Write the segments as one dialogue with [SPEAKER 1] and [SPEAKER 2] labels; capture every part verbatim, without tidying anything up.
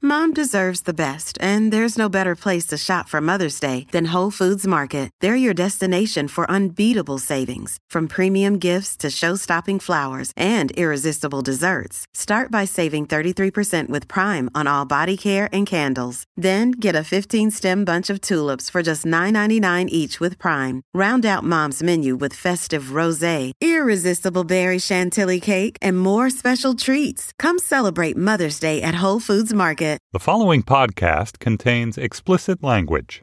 [SPEAKER 1] Mom deserves the best, and there's no better place to shop for Mother's Day than Whole Foods Market. They're your destination for unbeatable savings, from premium gifts to show-stopping flowers and irresistible desserts. Start by saving thirty-three percent with Prime on all body care and candles. Then get a fifteen-stem bunch of tulips for just nine ninety-nine each with Prime. Round out Mom's menu with festive rosé, irresistible berry chantilly cake, and more special treats. Come celebrate Mother's Day at Whole Foods Market.
[SPEAKER 2] The following podcast contains explicit language.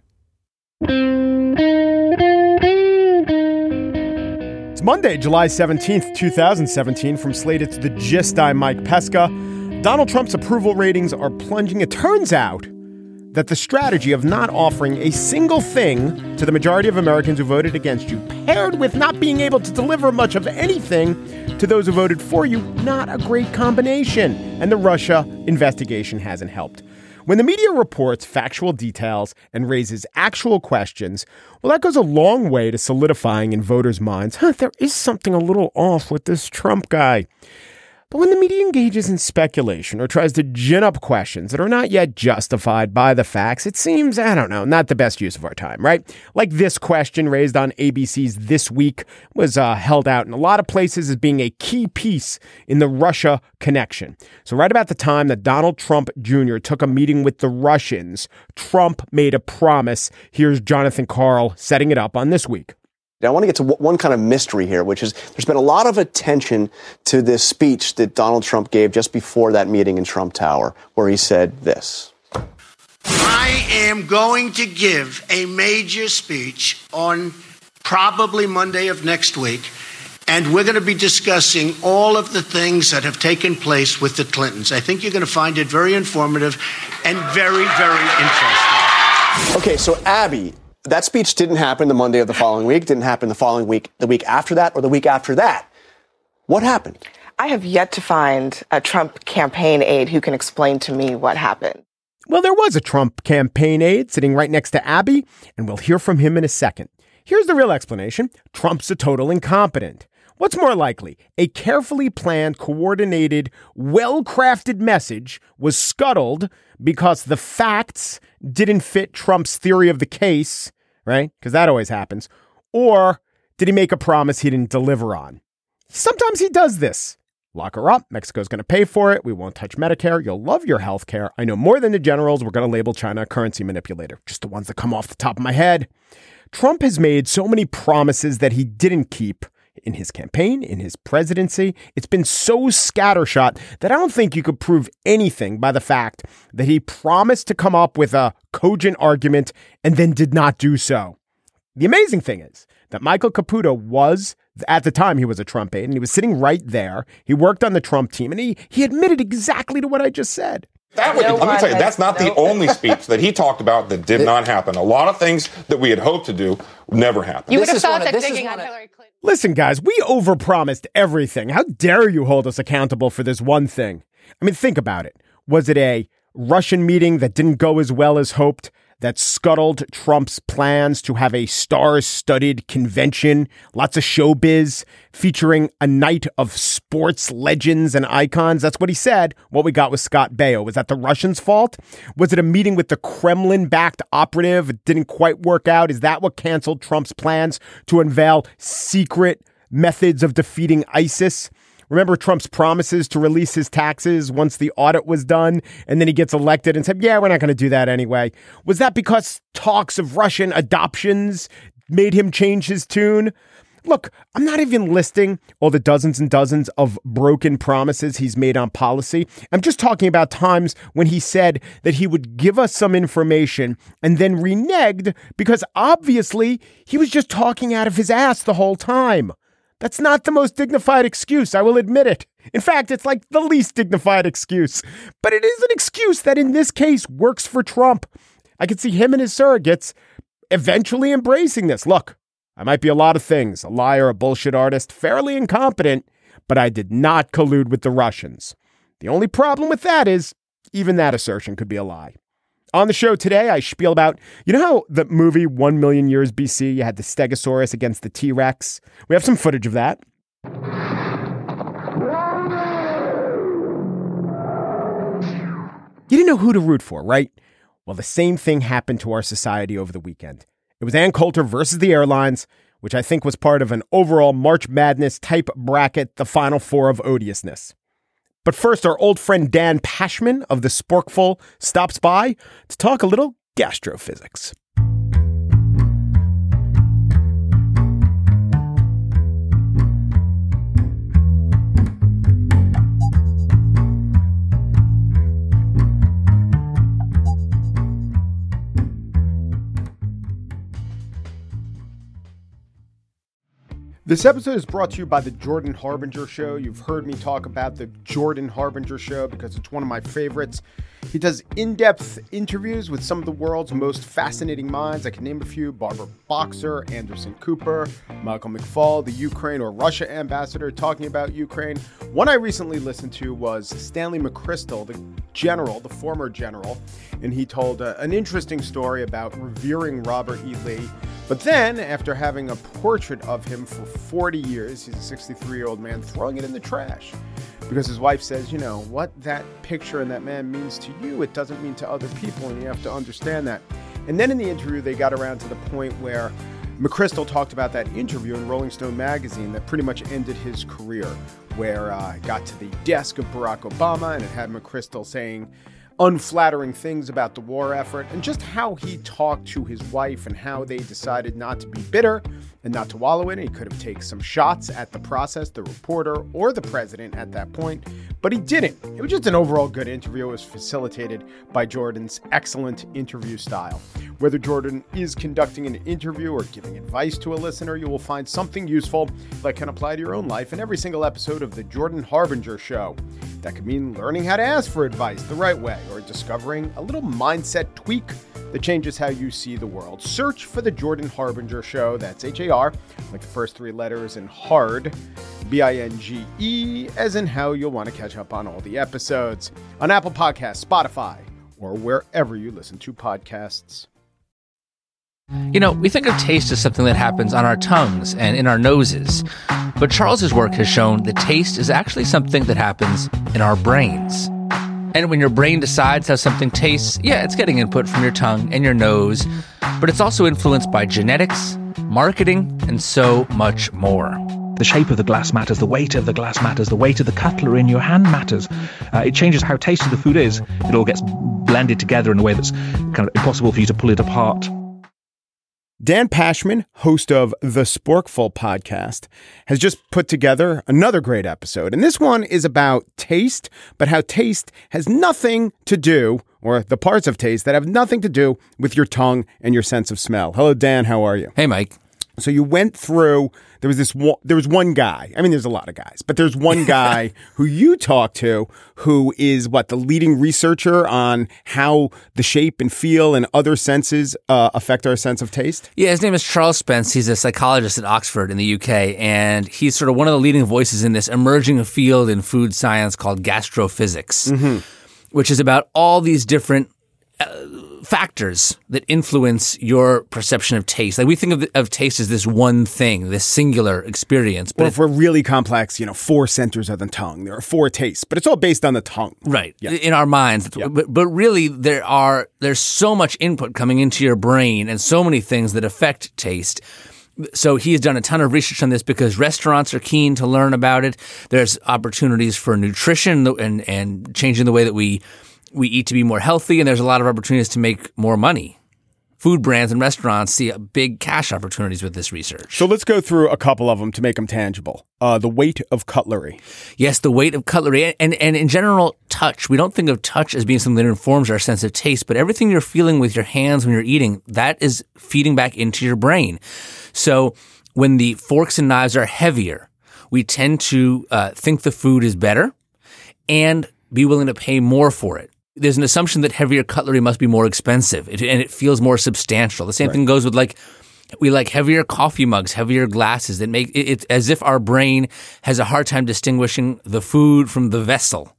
[SPEAKER 3] It's Monday, July seventeenth, twenty seventeen. From Slate, it's The Gist. I'm Mike Pesca. Donald Trump's approval ratings are plunging. It turns out that the strategy of not offering a single thing to the majority of Americans who voted against you, paired with not being able to deliver much of anything to those who voted for you, not a great combination. And the Russia investigation hasn't helped. When the media reports factual details and raises actual questions, well, that goes a long way to solidifying in voters' minds, huh, there is something a little off with this Trump guy. But when the media engages in speculation or tries to gin up questions that are not yet justified by the facts, it seems, I don't know, not the best use of our time, right? Like this question raised on A B C's This Week was uh, held out in a lot of places as being a key piece in the Russia connection. So right about the time that Donald Trump Junior took a meeting with the Russians, Trump made a promise. Here's Jonathan Karl setting it up on This Week.
[SPEAKER 4] I want to get to one kind of mystery here, which is there's been a lot of attention to this speech that Donald Trump gave just before that meeting in Trump Tower, where he said this.
[SPEAKER 5] I am going to give a major speech on probably Monday of next week, and we're going to be discussing all of the things that have taken place with the Clintons. I think you're going to find it very informative and very, very interesting.
[SPEAKER 4] Okay, so Abby, that speech didn't happen the Monday of the following week, didn't happen the following week, the week after that, or the week after that. What happened?
[SPEAKER 6] I have yet to find a Trump campaign aide who can explain to me what happened.
[SPEAKER 3] Well, there was a Trump campaign aide sitting right next to Abby, and we'll hear from him in a second. Here's the real explanation. Trump's a total incompetent. What's more likely? A carefully planned, coordinated, well-crafted message was scuttled because the facts didn't fit Trump's theory of the case, right? Because that always happens. Or did he make a promise he didn't deliver on? Sometimes he does this. Lock her up. Mexico's going to pay for it. We won't touch Medicare. You'll love your health care. I know more than the generals. We're going to label China a currency manipulator. Just the ones that come off the top of my head. Trump has made so many promises that he didn't keep in his campaign, in his presidency. It's been so scattershot that I don't think you could prove anything by the fact that he promised to come up with a cogent argument and then did not do so. The amazing thing is that Michael Caputo was, at the time he was a Trump aide, and he was sitting right there. He worked on the Trump team, and he he admitted exactly to what I just said.
[SPEAKER 7] That would,
[SPEAKER 6] no
[SPEAKER 7] let me tell you, that's not
[SPEAKER 6] no.
[SPEAKER 7] the only speech that he talked about that did not happen. A lot of things that we had hoped to do never happened.
[SPEAKER 8] You would have
[SPEAKER 4] This is
[SPEAKER 8] thought
[SPEAKER 4] one of-
[SPEAKER 8] that
[SPEAKER 4] this is
[SPEAKER 8] digging
[SPEAKER 4] one
[SPEAKER 8] on
[SPEAKER 4] of-
[SPEAKER 8] Hillary Clinton.
[SPEAKER 3] Listen, guys, we overpromised everything. How dare you hold us accountable for this one thing? I mean, think about it. Was it a Russian meeting that didn't go as well as hoped, that scuttled Trump's plans to have a star-studded convention, lots of showbiz, featuring a night of sports legends and icons? That's what he said. What we got was Scott Baio. Was that the Russians' fault? Was it a meeting with the Kremlin-backed operative? It didn't quite work out. Is that what canceled Trump's plans to unveil secret methods of defeating ISIS? Remember Trump's promises to release his taxes once the audit was done, and then he gets elected and said, yeah, we're not going to do that anyway. Was that because talks of Russian adoptions made him change his tune? Look, I'm not even listing all the dozens and dozens of broken promises he's made on policy. I'm just talking about times when he said that he would give us some information and then reneged because obviously he was just talking out of his ass the whole time. That's not the most dignified excuse, I will admit it. In fact, it's like the least dignified excuse. But it is an excuse that in this case works for Trump. I could see him and his surrogates eventually embracing this. Look, I might be a lot of things, a liar, a bullshit artist, fairly incompetent, but I did not collude with the Russians. The only problem with that is even that assertion could be a lie. On the show today, I spiel about, you know how the movie One Million Years B C, you had the Stegosaurus against the T-Rex? We have some footage of that. You didn't know who to root for, right? Well, the same thing happened to our society over the weekend. It was Ann Coulter versus the airlines, which I think was part of an overall March Madness type bracket, the Final Four of odiousness. But first, our old friend Dan Pashman of the Sporkful stops by to talk a little gastrophysics. This episode is brought to you by the Jordan Harbinger Show. You've heard me talk about the Jordan Harbinger Show because it's one of my favorites. He does in-depth interviews with some of the world's most fascinating minds. I can name a few: Barbara Boxer, Anderson Cooper, Michael McFaul, the Ukraine or Russia ambassador talking about Ukraine. One I recently listened to was Stanley McChrystal, the general, the former general, and he told uh, an interesting story about revering Robert E. Lee. But then, after having a portrait of him for forty years, he's a sixty-three-year-old man, throwing it in the trash. Because his wife says, you know, what that picture and that man means to you, it doesn't mean to other people, and you have to understand that. And then in the interview, they got around to the point where McChrystal talked about that interview in Rolling Stone magazine that pretty much ended his career, where uh, it got to the desk of Barack Obama, and it had McChrystal saying unflattering things about the war effort, and just how he talked to his wife and how they decided not to be bitter and not to wallow in it. He could have taken some shots at the process, the reporter, or the president at that point, but he didn't. It was just an overall good interview. It was facilitated by Jordan's excellent interview style. Whether Jordan is conducting an interview or giving advice to a listener, you will find something useful that can apply to your own life in every single episode of The Jordan Harbinger Show. That could mean learning how to ask for advice the right way, or discovering a little mindset tweak that changes how you see the world. Search for The Jordan Harbinger Show. That's H A R, like the first three letters, and hard, B I N G E, as in how you'll want to catch up on all the episodes on Apple Podcasts, Spotify, or wherever you listen to podcasts.
[SPEAKER 8] You know, we think of taste as something that happens on our tongues and in our noses, but Charles's work has shown that taste is actually something that happens in our brains. And when your brain decides how something tastes, yeah, it's getting input from your tongue and your nose, but it's also influenced by genetics, marketing, and so much more.
[SPEAKER 9] The shape of the glass matters, the weight of the glass matters, the weight of the cutlery in your hand matters. Uh, it changes how tasty the food is. It all gets blended together in a way that's kind of impossible for you to pull it apart.
[SPEAKER 3] Dan Pashman, host of the Sporkful podcast, has just put together another great episode. And this one is about taste, but how taste has nothing to do, or the parts of taste that have nothing to do with your tongue and your sense of smell. Hello, Dan. How are you?
[SPEAKER 8] Hey, Mike.
[SPEAKER 3] So you went through, there was this one, there was one guy, I mean, there's a lot of guys, but there's one guy who you talked to who is what, the leading researcher on how the shape and feel and other senses uh, affect our sense of taste?
[SPEAKER 8] Yeah, his name is Charles Spence. He's a psychologist at Oxford in the U K, and he's sort of one of the leading voices in this emerging field in food science called gastrophysics, mm-hmm. which is about all these different uh, factors that influence your perception of taste. Like we think of, of taste as this one thing, this singular experience. But
[SPEAKER 3] or if we're really complex, you know, four centers of the tongue. There are four tastes, but it's all based on the tongue.
[SPEAKER 8] Right.
[SPEAKER 3] Yeah.
[SPEAKER 8] In our minds. Yeah. But, but really there are, there's so much input coming into your brain and so many things that affect taste. So he has done a ton of research on this because restaurants are keen to learn about it. There's opportunities for nutrition and, and changing the way that we We eat to be more healthy, and there's a lot of opportunities to make more money. Food brands and restaurants see big cash opportunities with this research.
[SPEAKER 3] So let's go through a couple of them to make them tangible. Uh, the weight of cutlery.
[SPEAKER 8] Yes, the weight of cutlery. And, and, and in general, touch. We don't think of touch as being something that informs our sense of taste, but everything you're feeling with your hands when you're eating, that is feeding back into your brain. So when the forks and knives are heavier, we tend to uh, think the food is better and be willing to pay more for it. There's an assumption that heavier cutlery must be more expensive, it, and it feels more substantial. The same right. thing goes with like, we like heavier coffee mugs, heavier glasses that make it, it's as if our brain has a hard time distinguishing the food from the vessel.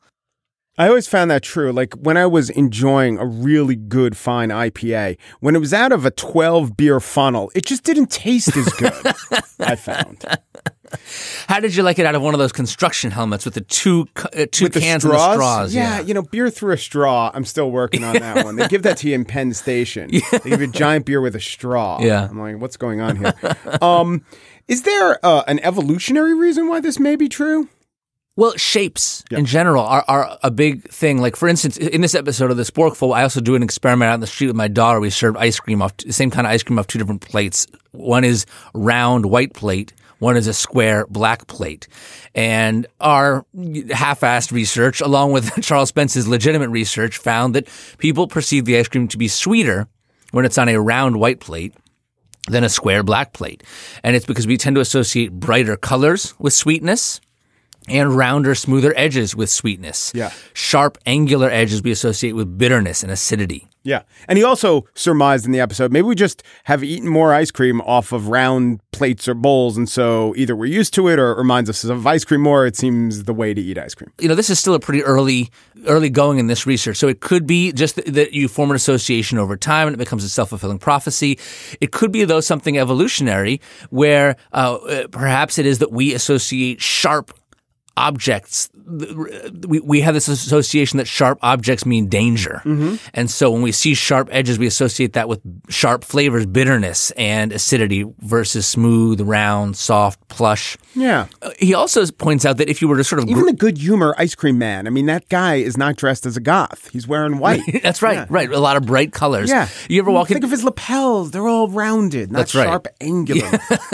[SPEAKER 3] I always found that true. Like when I was enjoying a really good fine I P A, when it was out of a twelve beer funnel, it just didn't taste as good, I found.
[SPEAKER 8] How did you like it out of one of those construction helmets with the two uh, two
[SPEAKER 3] With the
[SPEAKER 8] cans
[SPEAKER 3] straws?
[SPEAKER 8] and the straws?
[SPEAKER 3] Yeah, you know, beer through a straw. I'm still working on that one. They give that to you in Penn Station. They give you a giant beer with a straw.
[SPEAKER 8] Yeah.
[SPEAKER 3] I'm like, what's going on here? um, is there uh, an evolutionary reason why this may be true?
[SPEAKER 8] Well, shapes
[SPEAKER 3] Yeah.
[SPEAKER 8] in general are, are a big thing. Like, for instance, in this episode of the Sporkful, I also do an experiment out in the street with my daughter. We served ice cream off the same kind of ice cream off two different plates. One is round white plate. One is a square black plate. And our half-assed research, along with Charles Spence's legitimate research, found that people perceive the ice cream to be sweeter when it's on a round white plate than a square black plate. And it's because we tend to associate brighter colors with sweetness and rounder, smoother edges with sweetness.
[SPEAKER 3] Yeah.
[SPEAKER 8] Sharp, angular edges we associate with bitterness and acidity.
[SPEAKER 3] Yeah. And he also surmised in the episode, maybe we just have eaten more ice cream off of round plates or bowls. And so either we're used to it or it reminds us of ice cream more. It seems the way to eat ice cream.
[SPEAKER 8] You know, this is still a pretty early early going in this research. So it could be just that, that you form an association over time and it becomes a self-fulfilling prophecy. It could be, though, something evolutionary where uh, perhaps it is that we associate sharp objects. We we have this association that sharp objects mean danger. Mm-hmm. And so when we see sharp edges, we associate that with sharp flavors, bitterness and acidity versus smooth, round, soft, plush.
[SPEAKER 3] Yeah.
[SPEAKER 8] Uh, he also points out that if you were to sort of...
[SPEAKER 3] Even
[SPEAKER 8] gr-
[SPEAKER 3] the good humor ice cream man. I mean, that guy is not dressed as a goth. He's wearing white.
[SPEAKER 8] That's right,
[SPEAKER 3] Yeah.
[SPEAKER 8] right. A lot of bright colors.
[SPEAKER 3] Yeah.
[SPEAKER 8] You ever walk
[SPEAKER 3] Think
[SPEAKER 8] in...
[SPEAKER 3] of his lapels. They're all rounded, not
[SPEAKER 8] That's right.
[SPEAKER 3] sharp, angular.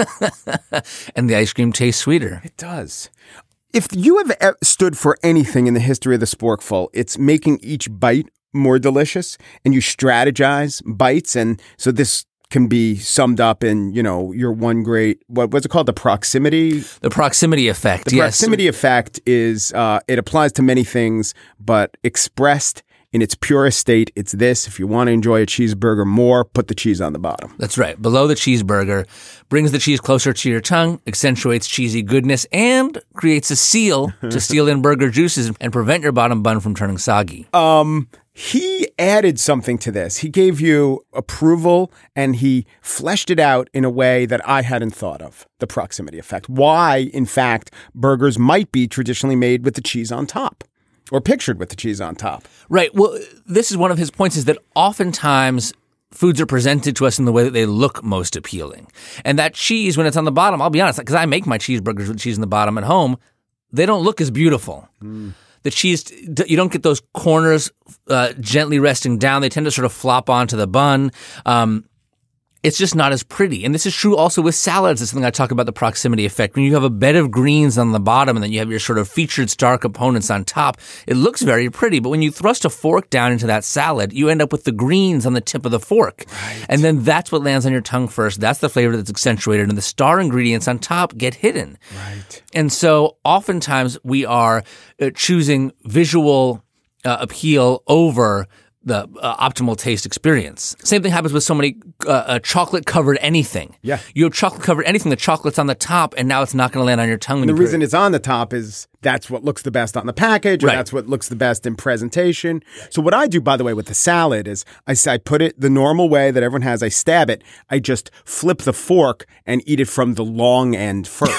[SPEAKER 8] and the ice cream tastes sweeter.
[SPEAKER 3] It does. If you have e- stood for anything in the history of the Sporkful, it's making each bite more delicious, and you strategize bites, and so this can be summed up in, you know, your one great, what was it called? The proximity?
[SPEAKER 8] The proximity effect,
[SPEAKER 3] The
[SPEAKER 8] yes.
[SPEAKER 3] proximity effect is, uh, it applies to many things, but expressed in its purest state, it's this. If you want to enjoy a cheeseburger more, put the cheese on the bottom.
[SPEAKER 8] That's right. Below the cheeseburger, brings the cheese closer to your tongue, accentuates cheesy goodness, and creates a seal to seal in burger juices and prevent your bottom bun from turning soggy.
[SPEAKER 3] Um, he added something to this. He gave you approval and he fleshed it out in a way that I hadn't thought of, the proximity effect. Why, in fact, burgers might be traditionally made with the cheese on top. Or pictured with the cheese on top.
[SPEAKER 8] Right. Well, this is one of his points, is that oftentimes foods are presented to us in the way that they look most appealing. And that cheese, when it's on the bottom, I'll be honest, because I make my cheeseburgers with cheese on the bottom at home, they don't look as beautiful. Mm. The cheese, you don't get those corners uh, gently resting down. They tend to sort of flop onto the bun. Um, It's just not as pretty. And this is true also with salads. It's something I talk about, the proximity effect. When you have a bed of greens on the bottom and then you have your sort of featured star components on top, it looks very pretty. But when you thrust a fork down into that salad, you end up with the greens on the tip of the fork. Right. And then that's what lands on your tongue first. That's the flavor that's accentuated. And the star ingredients on top get hidden.
[SPEAKER 3] Right.
[SPEAKER 8] And so oftentimes we are uh, choosing visual uh, appeal over the uh, optimal taste experience. Same thing happens with so many uh, uh, chocolate-covered anything.
[SPEAKER 3] Yeah.
[SPEAKER 8] You have chocolate-covered anything, the chocolate's on the top, and now it's not going to land on your tongue. When
[SPEAKER 3] And the
[SPEAKER 8] you put
[SPEAKER 3] reason
[SPEAKER 8] it.
[SPEAKER 3] it's on the top is that's what looks the best on the package, or
[SPEAKER 8] Right.
[SPEAKER 3] that's what looks the best in presentation. So what I do, by the way, with the salad is I, I put it the normal way that everyone has. I stab it. I just flip the fork and eat it from the long end first.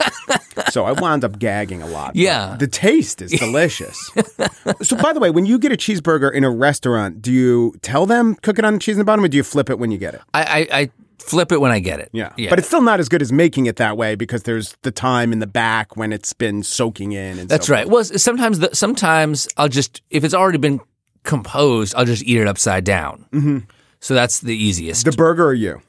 [SPEAKER 3] So I wound up gagging a lot.
[SPEAKER 8] Yeah.
[SPEAKER 3] The taste is delicious. So by the way, when you get a cheeseburger in a restaurant, do you tell them cook it on the cheese in the bottom, or do you flip it when you get it?
[SPEAKER 8] I, I, I flip it when I get it.
[SPEAKER 3] Yeah.
[SPEAKER 8] yeah.
[SPEAKER 3] But it's still not as good as making it that way because there's the time in the back when it's been soaking in. And
[SPEAKER 8] That's
[SPEAKER 3] so
[SPEAKER 8] right. Well, sometimes the, sometimes I'll just, if it's already been composed, I'll just eat it upside down. Mm-hmm. So that's the easiest.
[SPEAKER 3] The burger or you?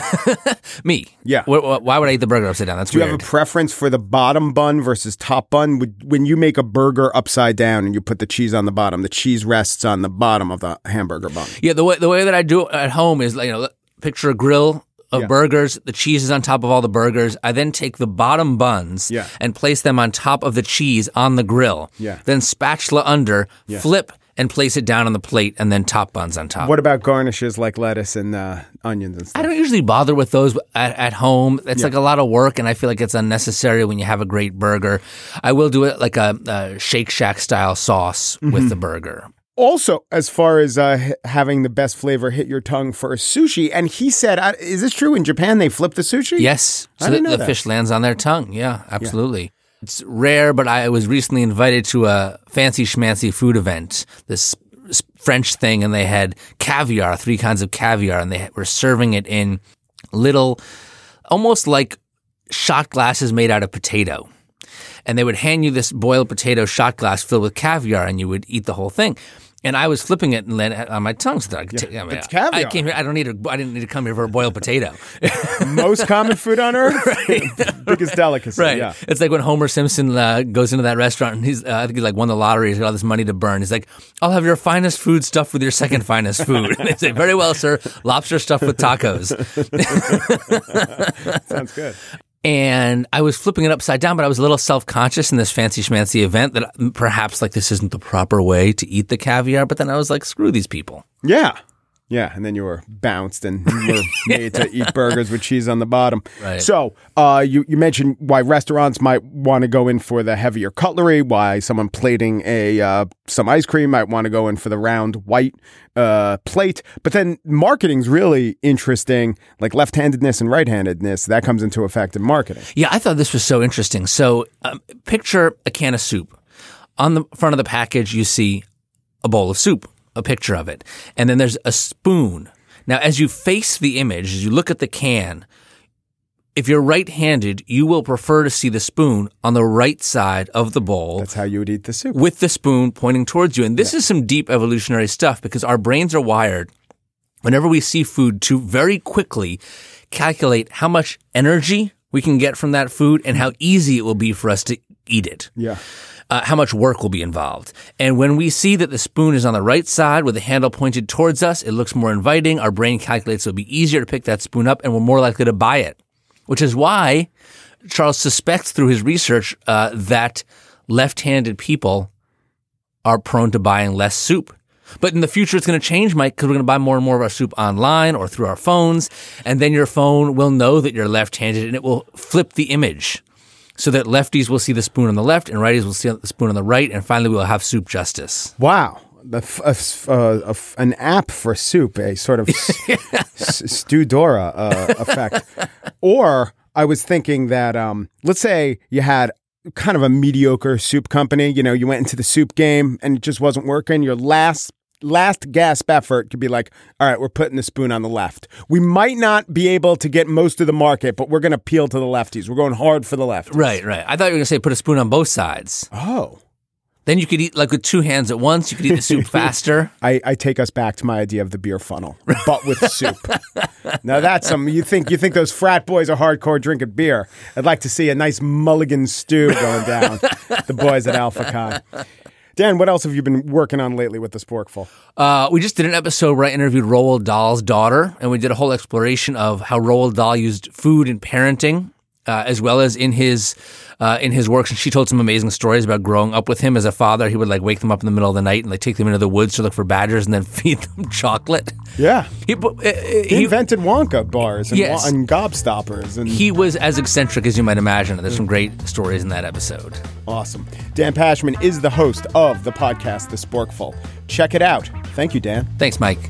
[SPEAKER 8] Me.
[SPEAKER 3] Yeah.
[SPEAKER 8] Wh- wh- Why would I eat the burger upside down? That's
[SPEAKER 3] Do you
[SPEAKER 8] weird.
[SPEAKER 3] have a preference for the bottom bun versus top bun? Would, when you make a burger upside down and you put the cheese on the bottom, the cheese rests on the bottom of the hamburger bun.
[SPEAKER 8] Yeah, the way the way that I do it at home is, like, you know, picture a grill of
[SPEAKER 3] Yeah.
[SPEAKER 8] burgers. The cheese is on top of all the burgers. I then take the bottom buns
[SPEAKER 3] Yeah.
[SPEAKER 8] and place them on top of the cheese on the grill.
[SPEAKER 3] Yeah.
[SPEAKER 8] Then spatula under,
[SPEAKER 3] Yeah.
[SPEAKER 8] flip, and place it down on the plate, and then top buns on top.
[SPEAKER 3] What about garnishes like lettuce and uh, onions and stuff?
[SPEAKER 8] I don't usually bother with those at, at home. It's
[SPEAKER 3] Yeah.
[SPEAKER 8] like a lot of work, and I feel like it's unnecessary when you have a great burger. I will do it like a, a Shake Shack style sauce
[SPEAKER 3] Mm-hmm.
[SPEAKER 8] with the burger.
[SPEAKER 3] also, as far as uh, h- having the best flavor hit your tongue for sushi, and he said, uh, is this true? In Japan, they flip the sushi?
[SPEAKER 8] Yes.
[SPEAKER 3] I
[SPEAKER 8] So
[SPEAKER 3] didn't
[SPEAKER 8] the,
[SPEAKER 3] know
[SPEAKER 8] the
[SPEAKER 3] that.
[SPEAKER 8] fish lands on their tongue. Yeah, absolutely. Yeah. It's rare, but I was recently invited to a fancy schmancy food event, this French thing, and they had caviar, three kinds of caviar, and they were serving it in little, almost like shot glasses made out of potato. And they would hand you this boiled potato shot glass filled with caviar, and you would eat the whole thing. And I was flipping it and let it on my tongue so that I could
[SPEAKER 3] Yeah,
[SPEAKER 8] take. I mean,
[SPEAKER 3] it's caviar.
[SPEAKER 8] I came here. I don't need. A, I didn't need to come here for a boiled potato.
[SPEAKER 3] Most common food on earth?
[SPEAKER 8] Right.
[SPEAKER 3] Biggest delicacy,
[SPEAKER 8] Right.
[SPEAKER 3] yeah.
[SPEAKER 8] It's like when Homer Simpson uh, goes into that restaurant and he's, uh, I think he like won the lottery. He's got all this money to burn. He's like, I'll have your finest food stuffed with your second finest food. And they say, very well, sir. Lobster stuffed with tacos.
[SPEAKER 3] Sounds good.
[SPEAKER 8] And I was flipping it upside down, but I was a little self-conscious in this fancy schmancy event that perhaps like this isn't the proper way to eat the caviar. But then I was like, screw these people.
[SPEAKER 3] Yeah. Yeah, and then you were bounced and you were made to eat burgers with cheese on the bottom.
[SPEAKER 8] Right.
[SPEAKER 3] So uh, you, you mentioned why restaurants might want to go in for the heavier cutlery, why someone plating a uh, some ice cream might want to go in for the round white uh, plate. But then marketing's really interesting, like left-handedness and right-handedness. That comes into effect in marketing.
[SPEAKER 8] Yeah, I thought this was so interesting. So um, picture a can of soup. On the front of the package, you see a bowl of soup. A picture of it. And then there's a spoon. Now, as you face the image, as you look at the can, if you're right-handed, you will prefer to see the spoon on the right side of the bowl.
[SPEAKER 3] That's how you would eat the soup.
[SPEAKER 8] With the spoon pointing towards you. And this yeah. is some deep evolutionary stuff because our brains are wired, whenever we see food, to very quickly calculate how much energy we can get from that food and how easy it will be for us to eat it.
[SPEAKER 3] Yeah.
[SPEAKER 8] Uh, how much work will be involved. And when we see that the spoon is on the right side with the handle pointed towards us, it looks more inviting. Our brain calculates it'll be easier to pick that spoon up and we're more likely to buy it, which is why Charles suspects through his research uh, that left-handed people are prone to buying less soup. But in the future, it's going to change, Mike, because we're going to buy more and more of our soup online or through our phones. And then your phone will know that you're left-handed and it will flip the image. So that lefties will see the spoon on the left and righties will see the spoon on the right, and finally we'll have soup justice.
[SPEAKER 3] Wow. The f- a, a, a, an app for soup, a sort of s- s- Studora uh, effect. Or I was thinking that, um, let's say you had kind of a mediocre soup company. You know, you went into the soup game and it just wasn't working. Your last last gasp effort could be like, all right, we're putting the spoon on the left. We might not be able to get most of the market, but we're going to appeal to the lefties. We're going hard for the lefties.
[SPEAKER 8] Right, right. I thought you were going to say put a spoon on both sides.
[SPEAKER 3] Oh.
[SPEAKER 8] Then you could eat like with two hands at once. You could eat the soup faster.
[SPEAKER 3] I, I take us back to my idea of the beer funnel, but with soup. Now that's some, you think, you think those frat boys are hardcore drinking beer. I'd like to see a nice mulligan stew going down. The boys at Alpha Chi. Dan, what else have you been working on lately with the Sporkful?
[SPEAKER 8] Uh, we just did an episode where I interviewed Roald Dahl's daughter, and we did a whole exploration of how Roald Dahl used food in parenting, uh, as well as in his uh, in his works. And she told some amazing stories about growing up with him as a father. He would like wake them up in the middle of the night and like take them into the woods to look for badgers and then feed them chocolate.
[SPEAKER 3] Yeah.
[SPEAKER 8] He, uh, he,
[SPEAKER 3] he invented Wonka bars and,
[SPEAKER 8] yes.
[SPEAKER 3] and gobstoppers. And
[SPEAKER 8] he was as eccentric as you might imagine. There's some great stories in that episode.
[SPEAKER 3] Awesome. Dan Pashman is the host of the podcast, The Sporkful. Check it out. Thank you, Dan.
[SPEAKER 8] Thanks, Mike.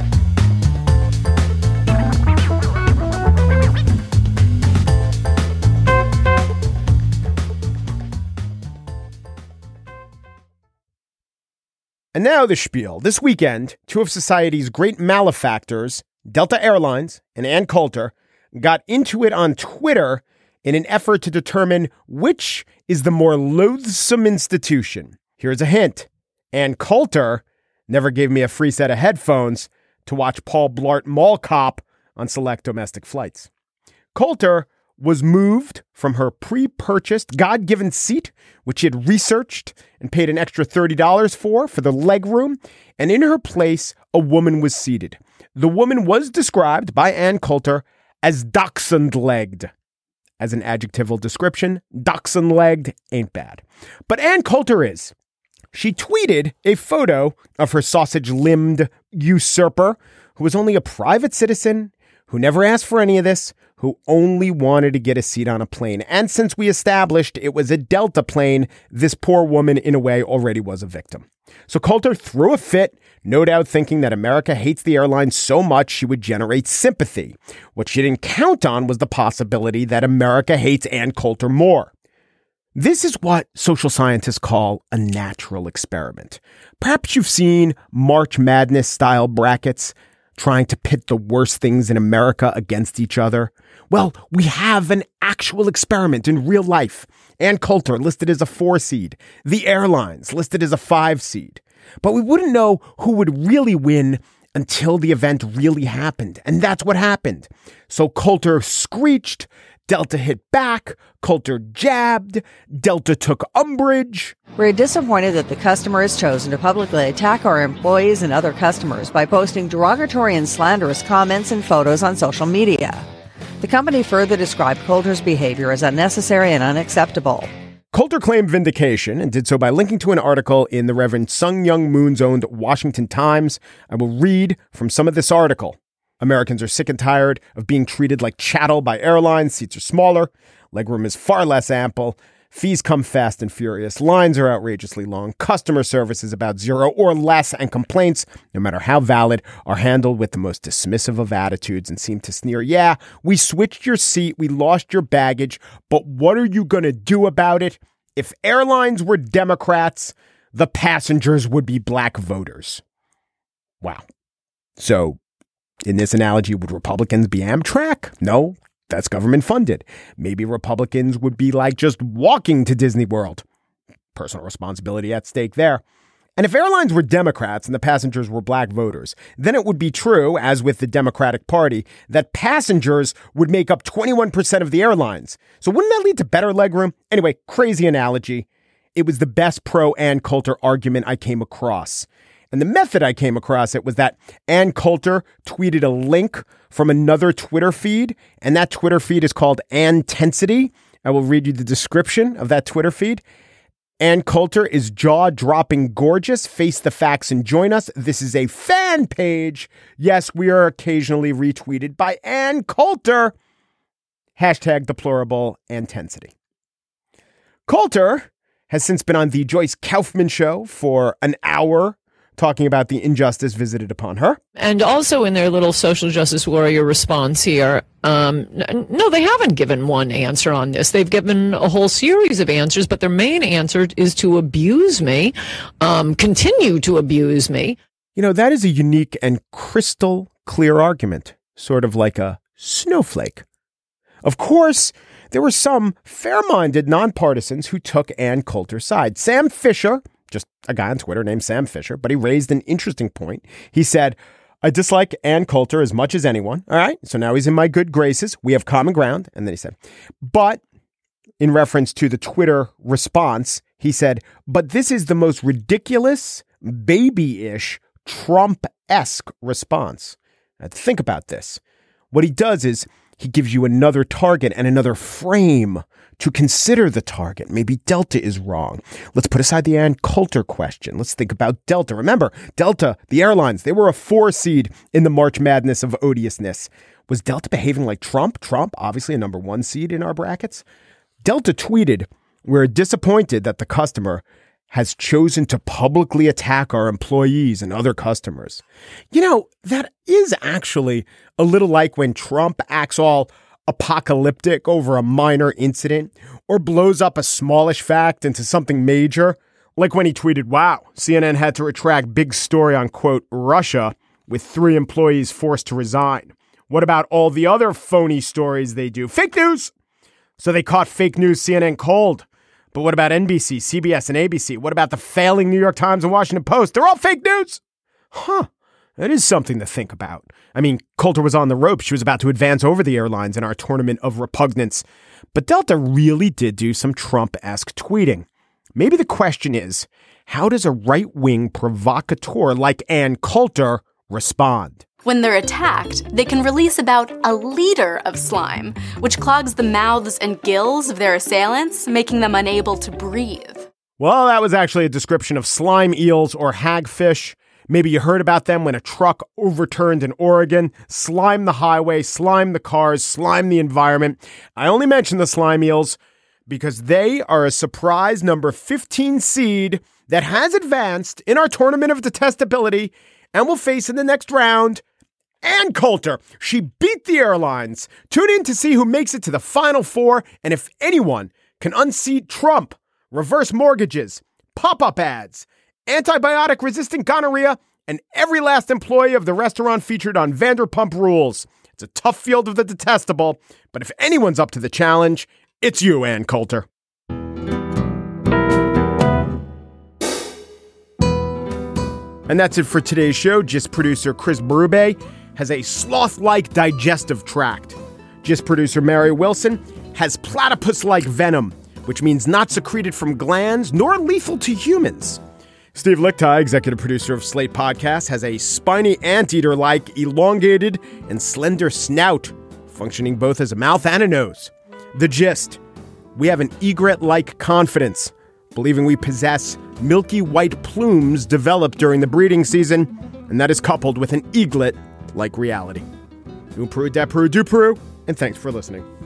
[SPEAKER 3] And now the spiel. This weekend, two of society's great malefactors, Delta Airlines and Ann Coulter, got into it on Twitter in an effort to determine which is the more loathsome institution. Here's a hint. Ann Coulter never gave me a free set of headphones to watch Paul Blart Mall Cop on select domestic flights. Coulter was moved from her pre-purchased God-given seat, which she had researched and paid an extra thirty dollars for, for the legroom, and in her place, a woman was seated. The woman was described by Ann Coulter as dachshund-legged. As an adjectival description, dachshund-legged ain't bad. But Ann Coulter is. She tweeted a photo of her sausage-limbed usurper, who was only a private citizen, who never asked for any of this, who only wanted to get a seat on a plane. And since we established it was a Delta plane, this poor woman, in a way, already was a victim. So Coulter threw a fit, no doubt thinking that America hates the airline so much she would generate sympathy. What she didn't count on was the possibility that America hates Ann Coulter more. This is what social scientists call a natural experiment. Perhaps you've seen March Madness-style brackets trying to pit the worst things in America against each other. Well, we have an actual experiment in real life. Ann Coulter listed as a four seed. The airlines listed as a five seed. But we wouldn't know who would really win until the event really happened. And that's what happened. So Coulter screeched, Delta hit back, Coulter jabbed, Delta took umbrage.
[SPEAKER 10] We're disappointed that the customer has chosen to publicly attack our employees and other customers by posting derogatory and slanderous comments and photos on social media. The company further described Coulter's behavior as unnecessary and unacceptable.
[SPEAKER 3] Coulter claimed vindication and did so by linking to an article in the Reverend Sung Myung Moon's owned Washington Times. I will read from some of this article. Americans are sick and tired of being treated like chattel by airlines. Seats are smaller. Legroom is far less ample. Fees come fast and furious. Lines are outrageously long. Customer service is about zero or less. And complaints, no matter how valid, are handled with the most dismissive of attitudes and seem to sneer. Yeah, we switched your seat. We lost your baggage. But what are you going to do about it? If airlines were Democrats, the passengers would be black voters. Wow. So, in this analogy, would Republicans be Amtrak? No, that's government funded. Maybe Republicans would be like just walking to Disney World. Personal responsibility at stake there. And if airlines were Democrats and the passengers were black voters, then it would be true, as with the Democratic Party, that passengers would make up twenty-one percent of the airlines. So wouldn't that lead to better legroom? Anyway, crazy analogy. It was the best pro-Ann Coulter argument I came across. And the method I came across it was that Ann Coulter tweeted a link from another Twitter feed, and that Twitter feed is called Antensity. I will read you the description of that Twitter feed. Ann Coulter is jaw-dropping gorgeous. Face the facts and join us. This is a fan page. Yes, we are occasionally retweeted by Ann Coulter. Hashtag deplorable Antensity. Coulter has since been on the Joyce Kaufman show for an hour, talking about the injustice visited upon her.
[SPEAKER 11] And also in their little social justice warrior response here, um, no, they haven't given one answer on this. They've given a whole series of answers, but their main answer is to abuse me, um, continue to abuse me.
[SPEAKER 3] You know, that is a unique and crystal clear argument, sort of like a snowflake. Of course, there were some fair-minded nonpartisans who took Ann Coulter's side. Sam Fisher, just a guy on Twitter named Sam Fisher, but he raised an interesting point. He said, I dislike Ann Coulter as much as anyone. All right. So now he's in my good graces. We have common ground. And then he said, but in reference to the Twitter response, he said, but this is the most ridiculous, baby-ish, Trump-esque response. Now, think about this. What he does is he gives you another target and another frame to consider the target. Maybe Delta is wrong. Let's put aside the Ann Coulter question. Let's think about Delta. Remember, Delta, the airlines, they were a four seed in the March Madness of odiousness. Was Delta behaving like Trump? Trump, obviously a number one seed in our brackets. Delta tweeted, we're disappointed that the customer has chosen to publicly attack our employees and other customers. You know, that is actually a little like when Trump acts all apocalyptic over a minor incident or blows up a smallish fact into something major. Like when he tweeted, wow, C N N had to retract big story on, quote, Russia with three employees forced to resign. What about all the other phony stories they do? Fake news! So they caught fake news C N N cold. But what about N B C, C B S, and A B C? What about the failing New York Times and Washington Post? They're all fake news! Huh. That is something to think about. I mean, Coulter was on the ropes. She was about to advance over the airlines in our tournament of repugnance. But Delta really did do some Trump-esque tweeting. Maybe the question is, how does a right-wing provocateur like Ann Coulter respond?
[SPEAKER 12] When they're attacked, they can release about a liter of slime, which clogs the mouths and gills of their assailants, making them unable to breathe.
[SPEAKER 3] Well, that was actually a description of slime eels or hagfish. Maybe you heard about them when a truck overturned in Oregon, slimed the highway, slimed the cars, slimed the environment. I only mention the slime eels because they are a surprise number fifteen seed that has advanced in our tournament of detestability and will face in the next round Ann Coulter. She beat the airlines. Tune in to see who makes it to the Final Four and if anyone can unseat Trump, reverse mortgages, pop-up ads, antibiotic-resistant gonorrhea, and every last employee of the restaurant featured on Vanderpump Rules. It's a tough field of the detestable, but if anyone's up to the challenge, it's you, Ann Coulter. And that's it for today's show. Gist producer Chris Berube has a sloth-like digestive tract. Gist producer Mary Wilson has platypus-like venom, which means not secreted from glands nor lethal to humans. Steve Lichtai, executive producer of Slate Podcasts, has a spiny anteater-like elongated and slender snout, functioning both as a mouth and a nose. The Gist. We have an egret-like confidence, believing we possess milky white plumes developed during the breeding season, and that is coupled with an eaglet-like reality. Un Peru, de Peru, du Peru, and thanks for listening.